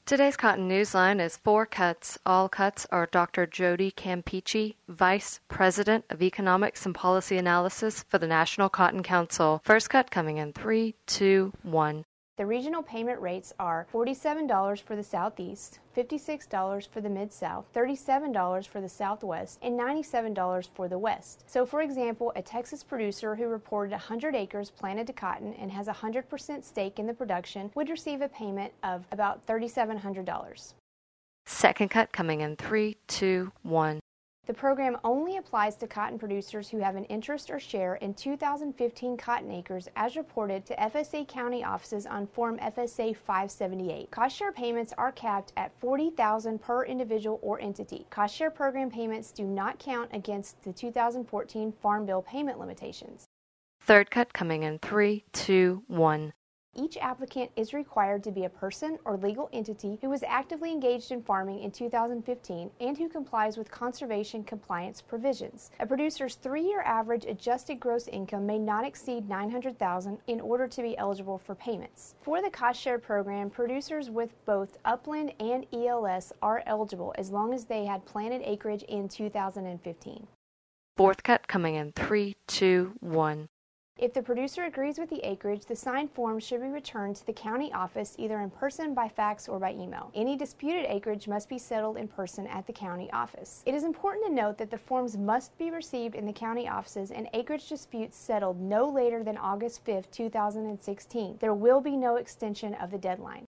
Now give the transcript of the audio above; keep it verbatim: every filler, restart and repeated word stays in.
Today's Cotton Newsline is four cuts. All cuts are Doctor Jody Campeachy, Vice President of Economics and Policy Analysis for the National Cotton Council. First cut coming in three, two, one. The regional payment rates are forty-seven dollars for the Southeast, fifty-six dollars for the Mid-South, thirty-seven dollars for the Southwest, and ninety-seven dollars for the West. So for example, a Texas producer who reported one hundred acres planted to cotton and has a one hundred percent stake in the production would receive a payment of about three thousand seven hundred dollars. Second cut coming in three, two, one. The program only applies to cotton producers who have an interest or share in two thousand fifteen cotton acres as reported to F S A county offices on Form F S A five seventy-eight. Cost share payments are capped at forty thousand dollars per individual or entity. Cost share program payments do not count against the two thousand fourteen Farm Bill payment limitations. Third cut coming in three, two, one. Each applicant is required to be a person or legal entity who was actively engaged in farming in two thousand fifteen and who complies with conservation compliance provisions. A producer's three-year average adjusted gross income may not exceed nine hundred thousand dollars in order to be eligible for payments. For the cost share program, producers with both upland and E L S are eligible as long as they had planted acreage in two thousand fifteen. Fourth cut coming in three, two, one. If the producer agrees with the acreage, the signed form should be returned to the county office either in person, by fax, or by email. Any disputed acreage must be settled in person at the county office. It is important to note that the forms must be received in the county offices and acreage disputes settled no later than August fifth, two thousand sixteen. There will be no extension of the deadline.